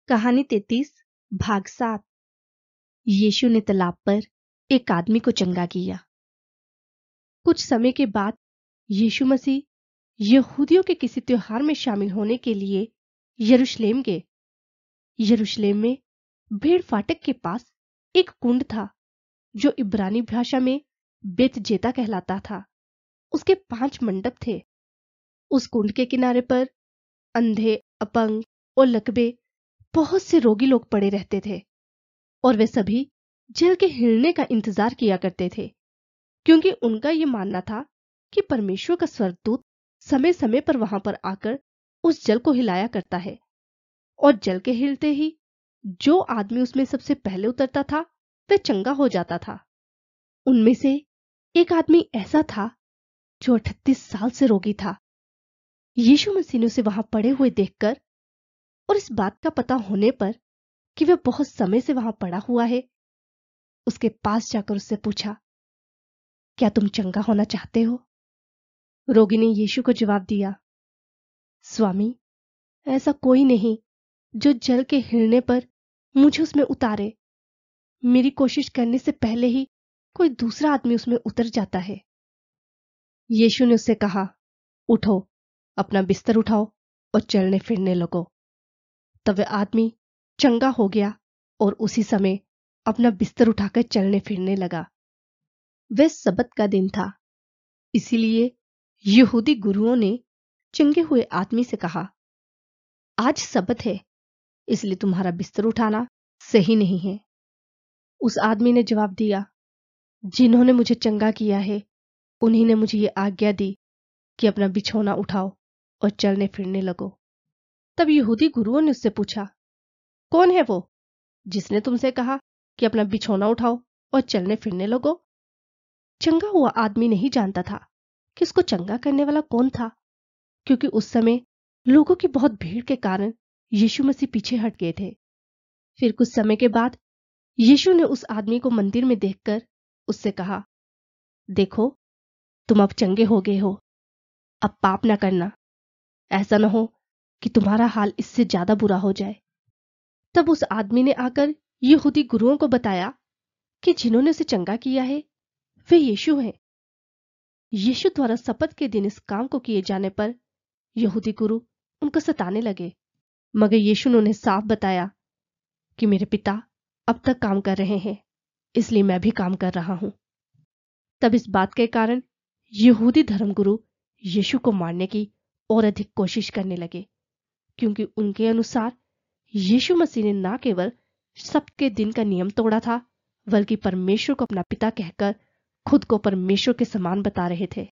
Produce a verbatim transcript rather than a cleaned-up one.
कहानी तैतीस भाग सात। यीशु ने तालाब पर एक आदमी को चंगा किया। कुछ समय के बाद यीशु मसीह यहूदियों के किसी त्योहार में शामिल होने के लिए यरूशलेम गए। यरूशलेम में भेड़ फाटक के पास एक कुंड था जो इब्रानी भाषा में बेतजेता कहलाता था। उसके पांच मंडप थे। उस कुंड के किनारे पर अंधे, अपंग और लकवे बहुत से रोगी लोग पड़े रहते थे और वे सभी जल के हिलने का इंतजार किया करते थे, क्योंकि उनका यह मानना था कि परमेश्वर का स्वर्गदूत समय समय पर वहां पर आकर उस जल को हिलाया करता है और जल के हिलते ही जो आदमी उसमें सबसे पहले उतरता था वह चंगा हो जाता था। उनमें से एक आदमी ऐसा था जो अठतीस साल से रोगी था। यीशु मसीह ने उसे वहां पड़े हुए देखकर और इस बात का पता होने पर कि वह बहुत समय से वहां पड़ा हुआ है, उसके पास जाकर उससे पूछा, क्या तुम चंगा होना चाहते हो? रोगी ने यीशु को जवाब दिया, स्वामी, ऐसा कोई नहीं जो जल के हिलने पर मुझे उसमें उतारे। मेरी कोशिश करने से पहले ही कोई दूसरा आदमी उसमें उतर जाता है। यीशु ने उससे कहा, उठो, अपना बिस्तर उठाओ और चलने फिरने लगो। तब वह आदमी चंगा हो गया और उसी समय अपना बिस्तर उठाकर चलने फिरने लगा। वह सबत का दिन था, इसीलिए यहूदी गुरुओं ने चंगे हुए आदमी से कहा, आज सबत है, इसलिए तुम्हारा बिस्तर उठाना सही नहीं है। उस आदमी ने जवाब दिया, जिन्होंने मुझे चंगा किया है उन्हीं ने मुझे ये आज्ञा दी कि अपना बिछौना उठाओ और चलने फिरने लगो। तब यहूदी गुरुओं ने उससे पूछा, कौन है वो जिसने तुमसे कहा कि अपना बिछौना उठाओ और चलने फिरने लगो? चंगा हुआ आदमी नहीं जानता था कि उसको चंगा करने वाला कौन था, क्योंकि उस समय लोगों की बहुत भीड़ के कारण यीशु मसीह पीछे हट गए थे। फिर कुछ समय के बाद यीशु ने उस आदमी को मंदिर में देखकर उससे कहा, देखो, तुम अब चंगे हो गए हो, अब पाप ना करना, ऐसा न हो कि तुम्हारा हाल इससे ज्यादा बुरा हो जाए। तब उस आदमी ने आकर यहूदी गुरुओं को बताया कि जिन्होंने उसे चंगा किया है वे यीशु हैं। यीशु द्वारा शपथ के दिन इस काम को किए जाने पर यहूदी गुरु उनको सताने लगे, मगर यीशु ने उन्हें साफ बताया कि मेरे पिता अब तक काम कर रहे हैं, इसलिए मैं भी काम कर रहा हूं। तब इस बात के कारण यहूदी धर्मगुरु यीशु को मारने की और अधिक कोशिश करने लगे, क्योंकि उनके अनुसार यीशु मसीह ने न केवल सब्त के दिन का नियम तोड़ा था, बल्कि परमेश्वर को अपना पिता कहकर खुद को परमेश्वर के समान बता रहे थे।